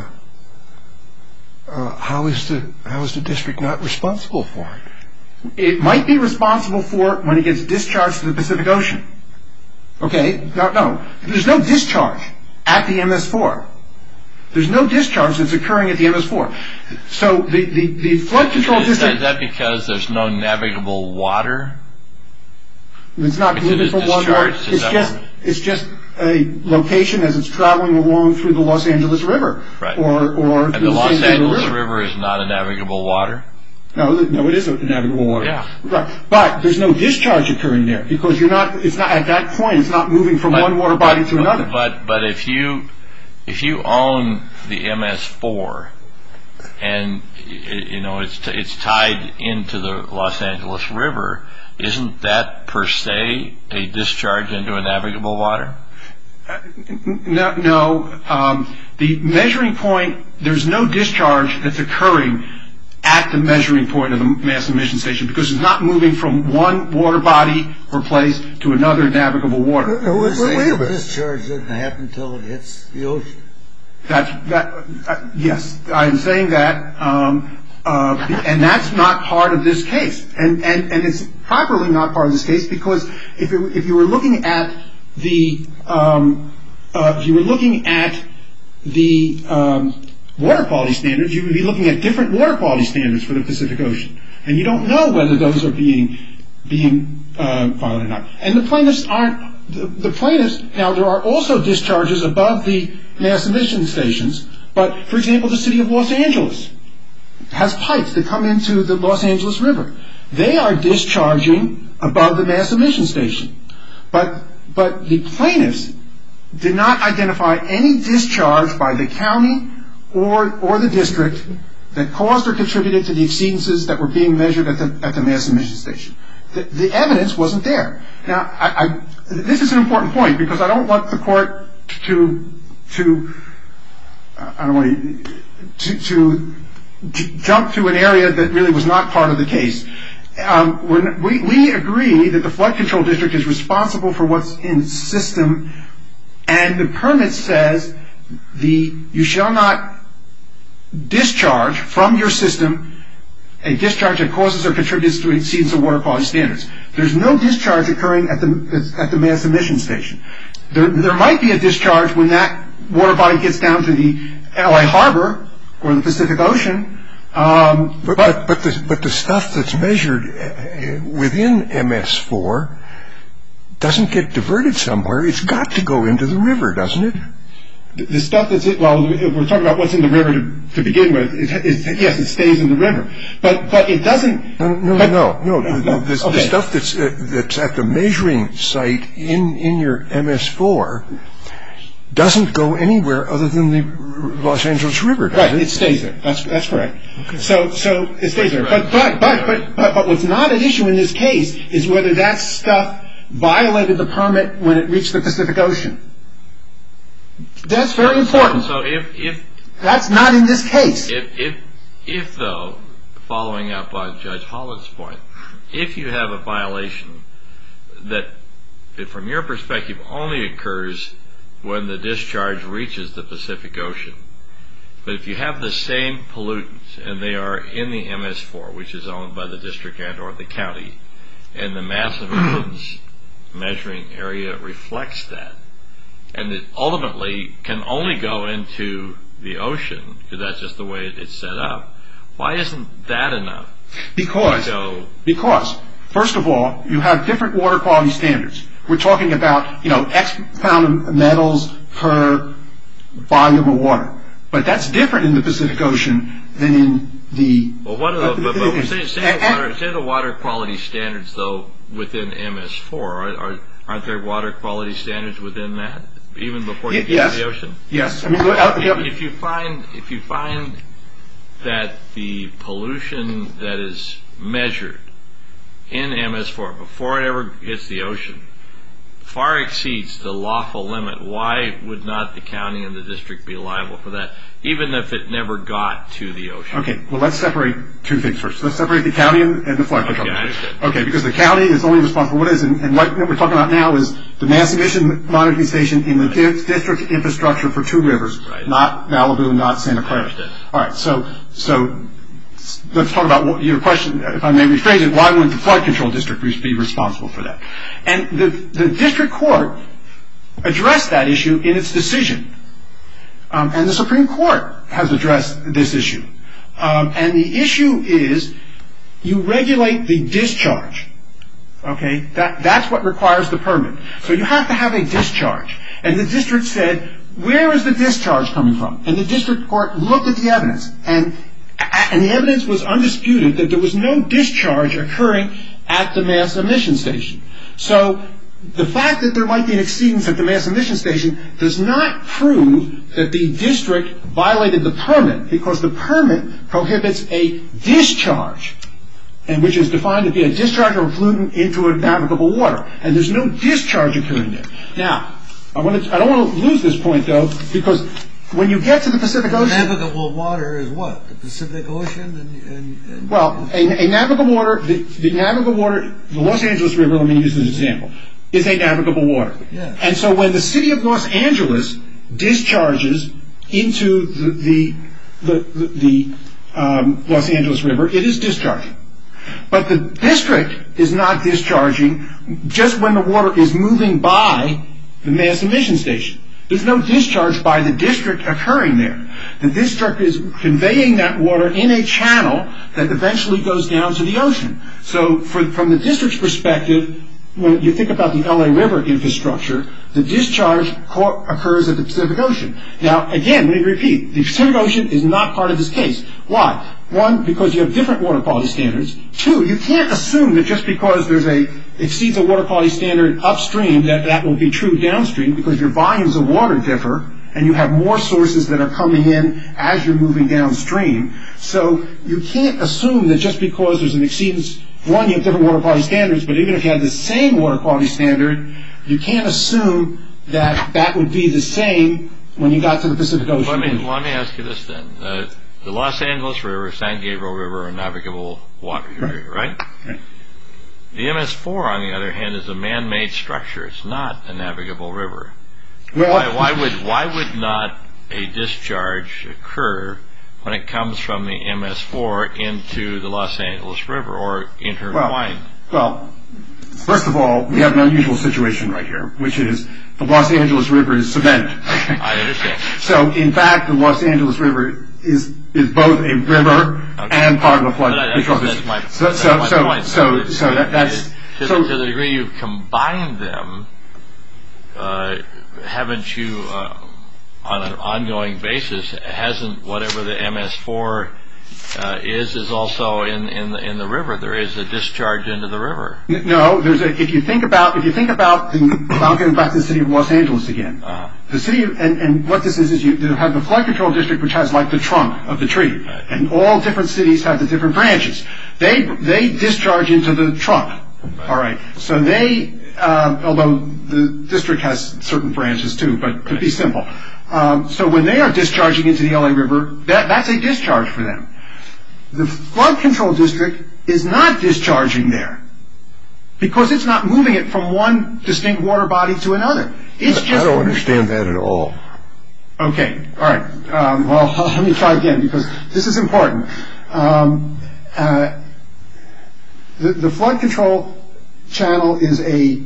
Speaker 5: how is the district not responsible for it?
Speaker 4: It might be responsible for it when it gets discharged to the Pacific Ocean. Okay? No. There's no discharge at the MS4. There's no discharge that's occurring at the MS4. So the flood control district...
Speaker 3: Is that because there's no navigable water?
Speaker 4: It's not moving from one water. It's just a location as it's traveling along through the Los Angeles River.
Speaker 3: Right.
Speaker 4: Or
Speaker 3: and the Los Angeles River is not a navigable water?
Speaker 4: No, it is a navigable water.
Speaker 3: Yeah.
Speaker 4: Right. But there's no discharge occurring there because it's not at that point. It's not moving from one water body to another.
Speaker 3: But if you own the MS4 and it's tied into the Los Angeles River, isn't that per se a discharge into a navigable water?
Speaker 4: No. The measuring point, there's no discharge that's occurring at the measuring point of the mass emission station because it's not moving from one water body or place to another navigable water.
Speaker 2: Wait a minute. The discharge doesn't happen until it hits the ocean.
Speaker 4: Yes, I'm saying that, and that's not part of this case, and it's properly not part of this case because if you were looking at the water quality standards, you would be looking at different water quality standards for the Pacific Ocean, and you don't know whether those are being followed or not. And the plaintiffs aren't. The plaintiffs now there are also discharges above the mass emission stations, but for example, the city of Los Angeles has pipes that come into the Los Angeles River. They are discharging above the mass emission station, but the plaintiffs did not identify any discharge by the county or the district that caused or contributed to the exceedances that were being measured at the mass emission station. The evidence wasn't there. Now, this is an important point because I don't want the court to jump to an area that really was not part of the case. We agree that the flood control district is responsible for what's in the system, and the permit says you shall not discharge from your system, a discharge that causes or contributes to exceedance of water quality standards. There's no discharge occurring at the mass emission station. There might be a discharge when that water body gets down to the LA Harbor or the Pacific Ocean.
Speaker 5: But the stuff that's measured within MS4 doesn't get diverted somewhere. It's got to go into the river, doesn't it?
Speaker 4: The stuff that's we're talking about what's in the river to begin with. Yes, it stays in the river, but it doesn't.
Speaker 5: No. The stuff that's at the measuring site in your MS4 doesn't go anywhere other than the Los Angeles River, does it?
Speaker 4: Right, it stays there. That's correct. Okay. So it stays there. But what's not an issue in this case is whether that stuff violated the permit when it reached the Pacific Ocean. That's very important.
Speaker 3: So if
Speaker 4: that's not in this case.
Speaker 3: If though, following up on Judge Holland's point, if you have a violation that from your perspective only occurs when the discharge reaches the Pacific Ocean, but if you have the same pollutants and they are in the MS4, which is owned by the district and or the county, and the mass emissions measuring area reflects that, and it ultimately can only go into the ocean, because that's just the way it's set up, why isn't that enough?
Speaker 4: Because, first of all, you have different water quality standards. We're talking about, X pound of metals per volume of water. But that's different in the Pacific Ocean than in the...
Speaker 3: Well, what are say the water quality standards, though, within MS4? Aren't there water quality standards within that, even before you get to the ocean?
Speaker 4: Yes.
Speaker 3: If you find that the pollution that is measured in MS4 before it ever hits the ocean far exceeds the lawful limit, why would not the county and the district be liable for that, even if it never got to the ocean?
Speaker 4: Okay, well, let's separate two things first. Let's separate the county and the flood control.
Speaker 3: Okay, I understand.
Speaker 4: Okay, because the county is only responsible for what is, and what we're talking about now is the mass emission monitoring station in the district infrastructure for two rivers, not Malibu, not Santa Clara.
Speaker 3: I understand.
Speaker 4: All right, so let's talk about your question, if I may rephrase it, why wouldn't the flood control district be responsible for that? And the district court addressed that issue in its decision. And the Supreme Court has addressed this issue. And the issue is you regulate the discharge. Okay? That's what requires the permit. So you have to have a discharge. And the district said, where is the discharge coming from? And the district court looked at the evidence. And the evidence was undisputed that there was no discharge occurring at the mass emission station. So the fact that there might be an exceedance at the mass emission station does not prove that the district violated the permit, because the permit prohibits a discharge, and which is defined to be a discharge of a pollutant into a navigable water. And there's no discharge occurring there. Now, I don't want to lose this point, though, because when you get to the Pacific Ocean...
Speaker 2: Navigable water is what? The Pacific Ocean?
Speaker 4: Well, a navigable water, the navigable water, the Los Angeles River, let me use this as an example, is a navigable water.
Speaker 2: Yeah.
Speaker 4: And so when the city of Los Angeles discharges into the Los Angeles River, it is discharging. But the district is not discharging just when the water is moving by the mass emission station. There's no discharge by the district occurring there. The district is conveying that water in a channel that eventually goes down to the ocean. So from the district's perspective, when you think about the LA River infrastructure, the discharge occurs at the Pacific Ocean. Now, again, let me repeat, the Pacific Ocean is not part of this case. Why? One, because you have different water quality standards. Two, you can't assume that just because exceeds a water quality standard upstream that will be true downstream, because your volumes of water differ and you have more sources that are coming in as you're moving downstream. So you can't assume that just because there's an exceedance, one, you have different water quality standards, but even if you had the same water quality standard, you can't assume that that would be the same when you got to the Pacific Ocean.
Speaker 3: Let me ask you this then. The Los Angeles River, San Gabriel River are navigable water, right?
Speaker 4: Right.
Speaker 3: The MS4, on the other hand, is a man-made structure. It's not a navigable river. Well, why would not a discharge occur when it comes from the MS4 into the Los Angeles River or intertwined?
Speaker 4: Well, first of all, we have an unusual situation right here, which is the Los Angeles River is cemented.
Speaker 3: I understand.
Speaker 4: So, in fact, the Los Angeles River is both a river and part of the flood control district.
Speaker 3: That's my point. To the degree you've combined them, haven't you, on an ongoing basis, hasn't whatever the MS4 is also in the river? There is a discharge into the river.
Speaker 4: No, if you think about I'll get back to the city of Los Angeles again. The city and what this is you have the flood control district, which has like the trunk of the tree, and all different cities have the different branches. They discharge into the trunk. All right. So although the district has certain branches too, but to be simple. So when they are discharging into the LA River, that's a discharge for them. The flood control district is not discharging there because it's not moving it from one distinct water body to another. It's just.
Speaker 5: I don't understand that at all.
Speaker 4: Okay. All right. Well, let me try again because this is important. The flood control channel is a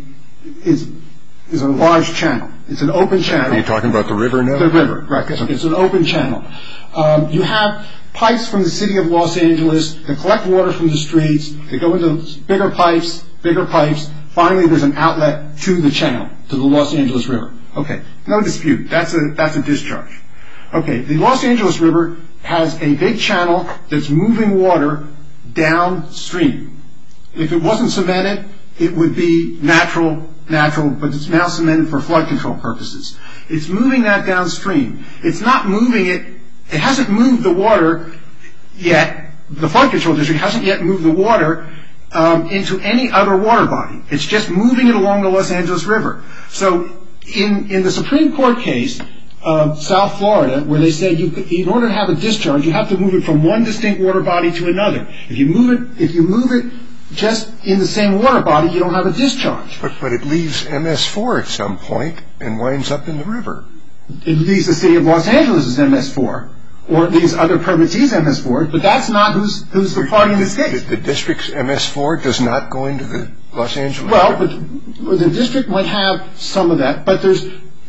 Speaker 4: large channel. It's an open channel.
Speaker 5: Are you talking about the river now?
Speaker 4: The river, right. It's an open channel. You have pipes from the city of Los Angeles that collect water from the streets. They go into bigger pipes. Finally, there's an outlet to the channel, to the Los Angeles River. Okay. No dispute. That's a discharge. Okay. The Los Angeles River has a big channel that's moving water downstream. If it wasn't cemented, it would be natural, but it's now cemented for flood control purposes. It's moving that downstream. It's not moving it. It hasn't moved the water yet. The flood control district hasn't yet moved the water into any other water body. It's just moving it along the Los Angeles River. So in the Supreme Court case of South Florida, where they said in order to have a discharge, you have to move it from one distinct water body to another. If you move it just in the same water body, you don't have a discharge.
Speaker 5: But it leaves MS4 at some point and winds up in the river.
Speaker 4: It leaves the city of Los Angeles as MS4, or it leaves other permittees MS4, but that's not who's the party in this case.
Speaker 5: The district's MS4 does not go into the Los Angeles
Speaker 4: River?
Speaker 5: Well,
Speaker 4: but the district might have some of that, but there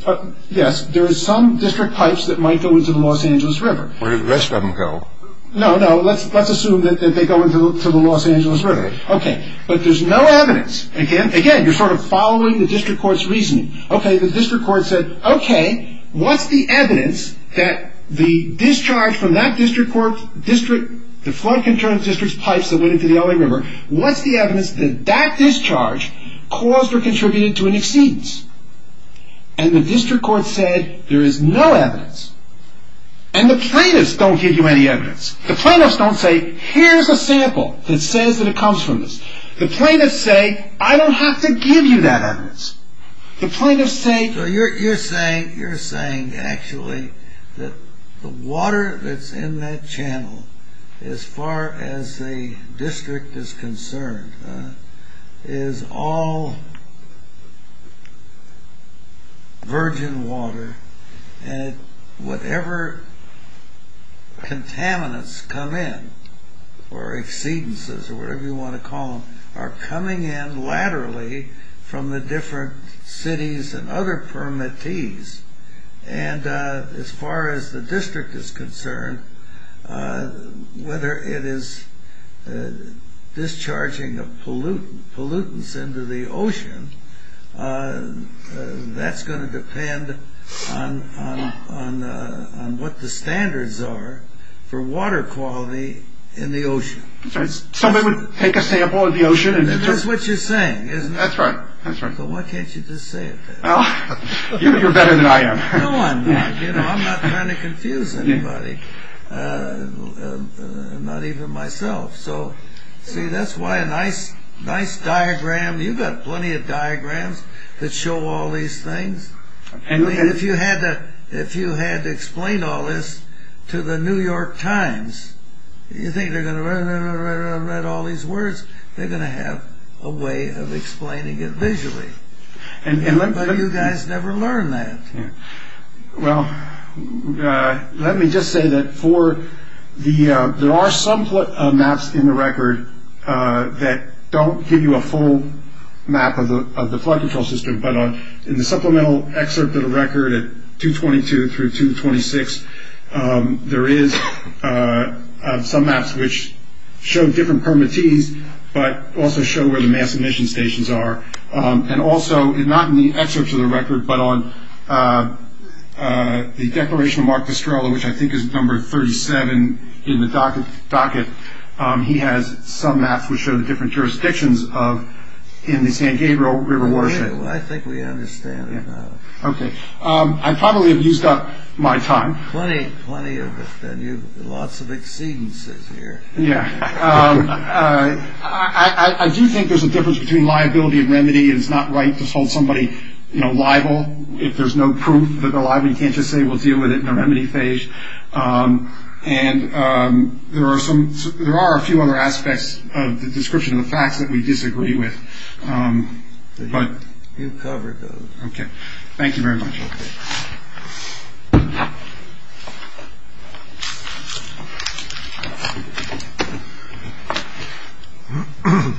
Speaker 4: is some district pipes that might go into the Los Angeles River.
Speaker 5: Where do the rest of them go?
Speaker 4: No, let's assume that they go into the Los Angeles River. Okay, but there's no evidence. Again, you're sort of following the district court's reasoning. Okay, the district court said, okay, what's the evidence that the discharge from that district, the flood control district's pipes that went into the LA River, what's the evidence that discharge caused or contributed to an exceedance? And the district court said there is no evidence. And the plaintiffs don't give you any evidence. The plaintiffs don't say, here's a sample that says that it comes from this. The plaintiffs say, I don't have to give you that evidence. The plaintiffs say...
Speaker 2: So you're saying actually that the water that's in that channel, as far as the district is concerned, is all virgin water, and whatever contaminants come in, or exceedances, or whatever you want to call them, are coming in laterally from the different cities and other permittees. And as far as the district is concerned, whether it is discharging of pollutants into the ocean, that's going to depend on what the standards are for water quality in the ocean.
Speaker 4: Somebody would take a sample of the ocean and...
Speaker 2: That's what you're saying, isn't it?
Speaker 4: That's right. So
Speaker 2: why can't you just say it then?
Speaker 4: Well, you're better than I am.
Speaker 2: No, I'm not. I'm not trying to confuse anybody. Not even myself. So, see, that's why a nice diagram, you've got plenty of diagrams that show all these things. And if you had to explain all this to the New York Times, you think they're going to read all these words? They're going to have a way of explaining it visually. But you guys never learn that.
Speaker 4: Yeah. Well, let me just say that for There are some maps in the record that don't give you a full map of the flood control system, but in the supplemental excerpt of the record at 222 through 226, there is some maps which show different permittees, but also show where the mass emission stations are. And also, not in the excerpts of the record, but on the declaration of Mark Destrella, which I think is number 37 in the docket, he has some maps which show the different jurisdictions in the San Gabriel River watershed.
Speaker 2: Well, I think we understand it now.
Speaker 4: Okay. I probably have used up my time.
Speaker 2: Plenty of it. Then lots of exceedances here.
Speaker 4: Yeah. I do think there's a difference between liability and remedy, and it's not right to hold somebody, liable if there's no proof that they're liable. You can't just say we'll deal with it in the remedy phase. And there are a few other aspects of the description of the facts that we disagree with. But
Speaker 2: you covered those.
Speaker 4: Okay. Thank you very much.
Speaker 2: Okay. I'll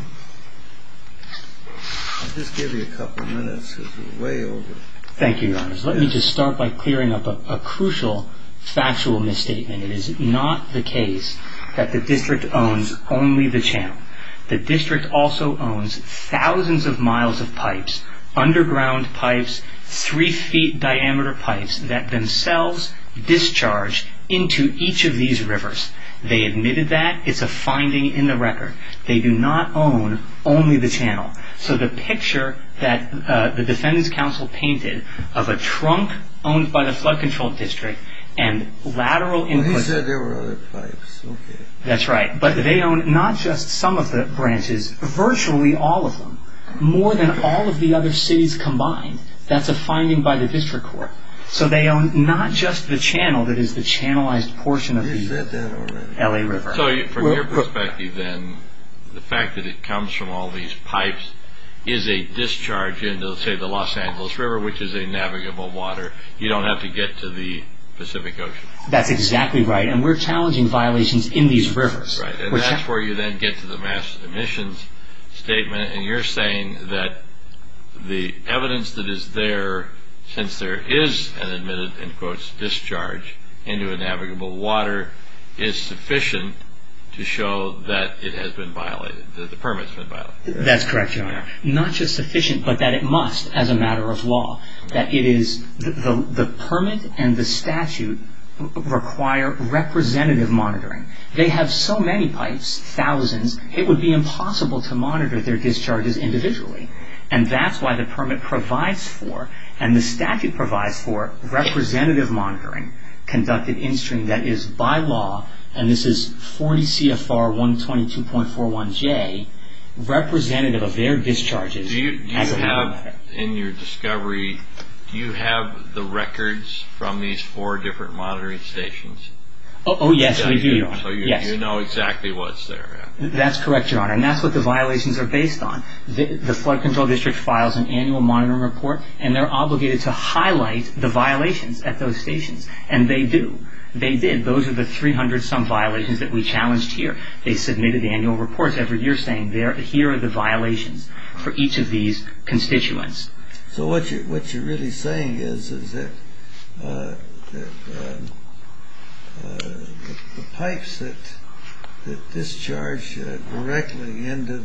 Speaker 2: just give you a couple of minutes because we're way over.
Speaker 1: Thank you, Your Honors. Let me just start by clearing up a crucial factual misstatement. It is not the case that the district owns only the channel. The district also owns thousands of miles of pipes, underground pipes, 3-foot diameter pipes that themselves discharge into each of these rivers. They admitted that. It's a finding in the record. They do not own only the channel. So the picture that the Defendant's Counsel painted of a trunk owned by the Flood Control District and lateral inputs...
Speaker 2: Well, he said there were other pipes. Okay.
Speaker 1: That's right. But they own not just some of the branches, virtually all of them, more than all of the other cities combined. That's a finding by the district court. So they own not just the channel that is the channelized portion of the LA River.
Speaker 3: So from your perspective then, the fact that it comes from all these pipes is a discharge into, say, the Los Angeles River, which is a navigable water. You don't have to get to the Pacific Ocean.
Speaker 1: That's exactly right. And we're challenging violations in these rivers.
Speaker 3: Right. And that's where you then get to the mass emissions statement. And you're saying that the evidence that is there, since there is an admitted, in quotes, discharge into a navigable water, is sufficient to show that it has been violated, that the permit's been violated.
Speaker 1: That's correct, Your Honor. Not just sufficient, but that it must, as a matter of law, that it is the permit and the statute require representative monitoring. They have so many pipes, thousands, it would be impossible to monitor their discharges individually. And that's why the permit provides for, and the statute provides for, representative monitoring conducted in-stream that is by law, and this is 40 CFR 122.41J, representative of their discharges.
Speaker 3: Do you have, in your discovery, do you have the records from these 4 different monitoring stations?
Speaker 1: Oh yes, we do, Your Honor.
Speaker 3: So you know exactly what's there.
Speaker 1: That's correct, Your Honor, and that's what the violations are based on. The Flood Control District files an annual monitoring report, and they're obligated to highlight the violations at those stations, and they do. They did. Those are the 300-some violations that we challenged here. They submitted annual reports every year saying, here are the violations for each of these constituents.
Speaker 2: So what you're really saying is that the pipes that discharge directly into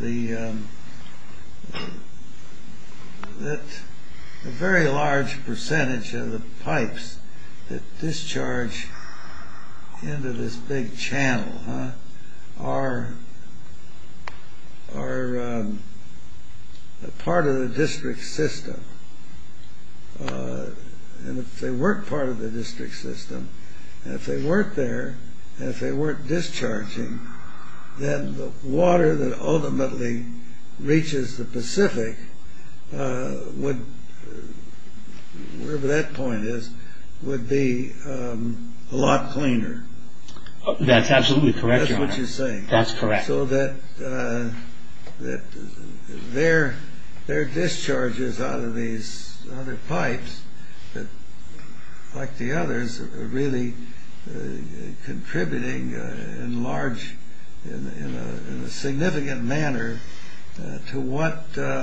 Speaker 2: that a very large percentage of the pipes that discharge into this big channel are a part of the district system. And if they weren't part of the district system, and if they weren't there, and if they weren't discharging, then the water that ultimately reaches the Pacific would, wherever that point is, would be a lot cleaner.
Speaker 1: That's absolutely correct, Your Honor.
Speaker 2: That's what you're saying.
Speaker 1: That's correct.
Speaker 2: So that their discharges out of these other pipes, that, like the others, are really contributing in a significant manner to what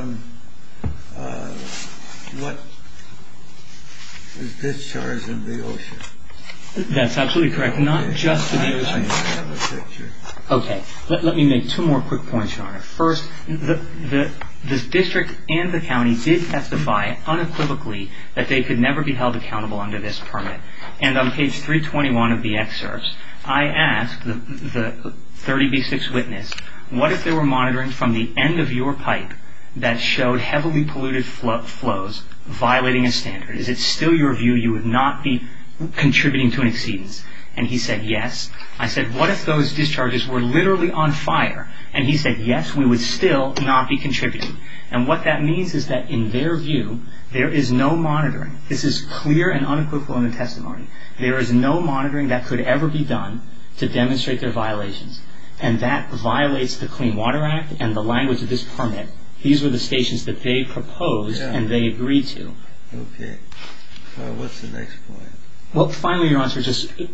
Speaker 2: is discharged in the ocean.
Speaker 1: That's absolutely correct. Not just to the ocean.
Speaker 2: I have a picture.
Speaker 1: Okay. Let me make two more quick points, Your Honor. First, the district and the county did testify unequivocally that they could never be held accountable under this permit. And on page 321 of the excerpts, I asked the 30B6 witness, what if they were monitoring from the end of your pipe that showed heavily polluted flows violating a standard? Is it still your view you would not be contributing to an exceedance? And he said yes. I said, what if those discharges were literally on fire? And he said yes, we would still not be contributing. And what that means is that in their view, there is no monitoring. This is clear and unequivocal in the testimony. There is no monitoring that could ever be done to demonstrate their violations. And that violates the Clean Water Act and the language of this permit. These were the stations that they proposed and they agreed to.
Speaker 2: Okay. What's the next point?
Speaker 1: Well, finally, Your Honor,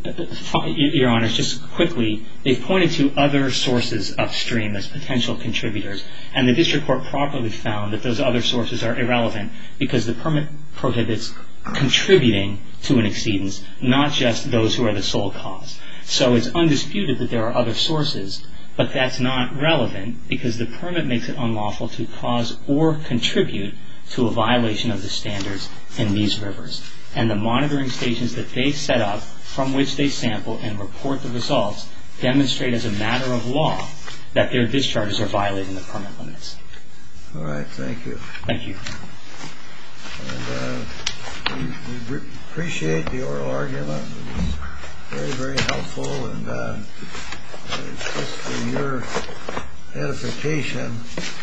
Speaker 1: just quickly, they've pointed to other sources upstream as potential contributors, and the district court properly found that those other sources are irrelevant because the permit prohibits contributing to an exceedance, not just those who are the sole cause. So it's undisputed that there are other sources, but that's not relevant because the permit makes it unlawful to cause or contribute to a violation of the standards in these rivers. And the monitoring stations that they set up, from which they sample and report the results, demonstrate as a matter of law that their discharges are violating the permit limits.
Speaker 2: All right, thank you.
Speaker 1: Thank you.
Speaker 2: And we appreciate the oral argument. It was very, very helpful. And just for your edification,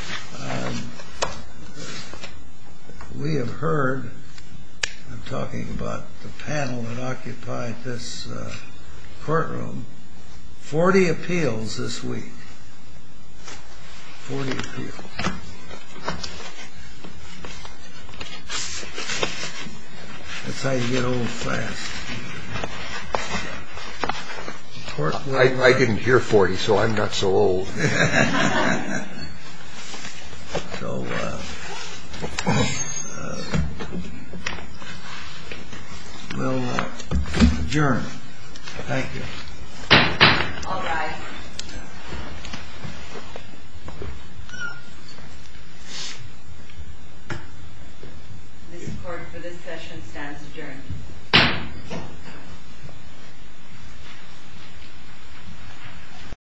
Speaker 2: we have heard, I'm talking about the panel that occupied this courtroom, 40 appeals this week. 40 appeals. That's how you get old fast.
Speaker 5: I didn't hear 40, so I'm not so old.
Speaker 2: So, we'll adjourn. Thank you.
Speaker 6: All right. This court for this session stands adjourned.